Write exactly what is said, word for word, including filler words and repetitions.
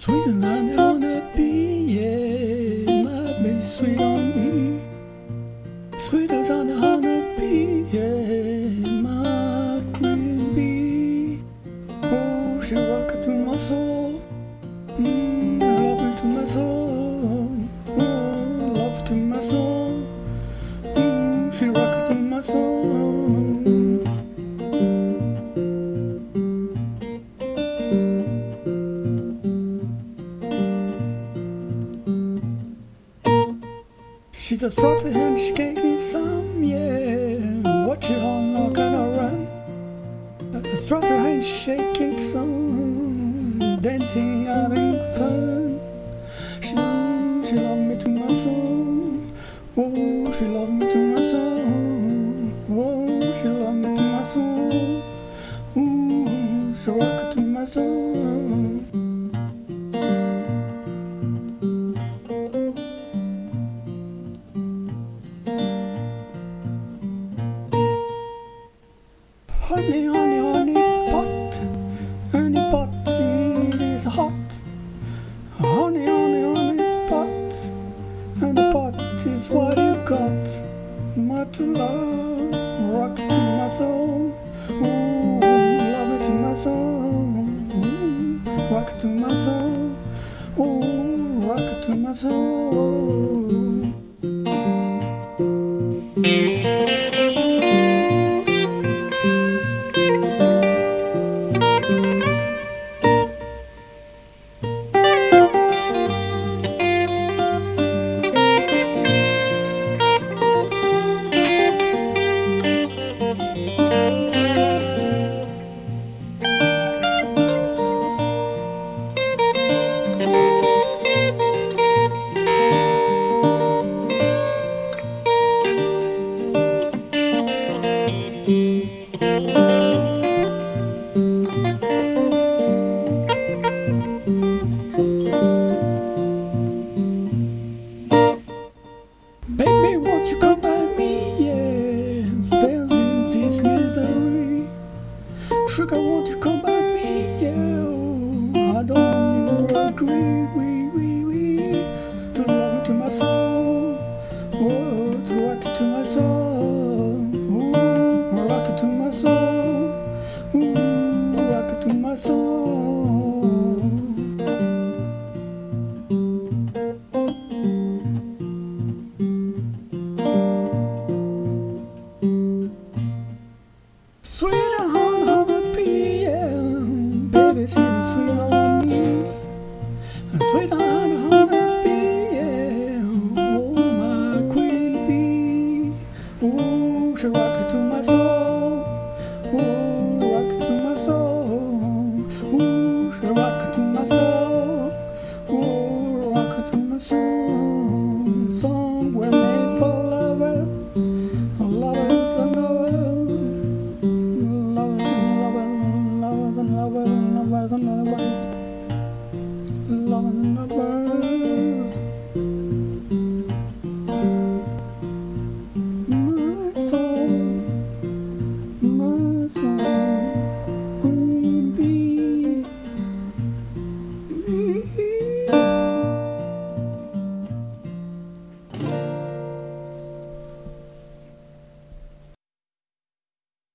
Sweet and honey on the bee, yeah, my baby sweet on me. Sweet as honey on the bee, yeah, my queen bee. Oh, she rock it to my soul, mm, love it to my soul. Oh, love it to my soul, mm, she rock it to my soul. She's a frothy and she can't get some, yeah. Watch it all knock and I run. A frothy and shaking some, dancing, having fun. She, she love me to my soul. Oh, she love me to my soul. Oh, she love me to my soul. Ooh, she rock it to my soul. Honey, honey, honey pot, honey pot, it is hot. Honey, honey, honey pot, honey pot is what you got. My true love, rock it to my soul. Ooh, love it to my soul. Ooh, rock it to my soul. Ooh, rock it to my soul. Baby, won't you come by me, yeah, spells in this misery. Sugar, won't you come by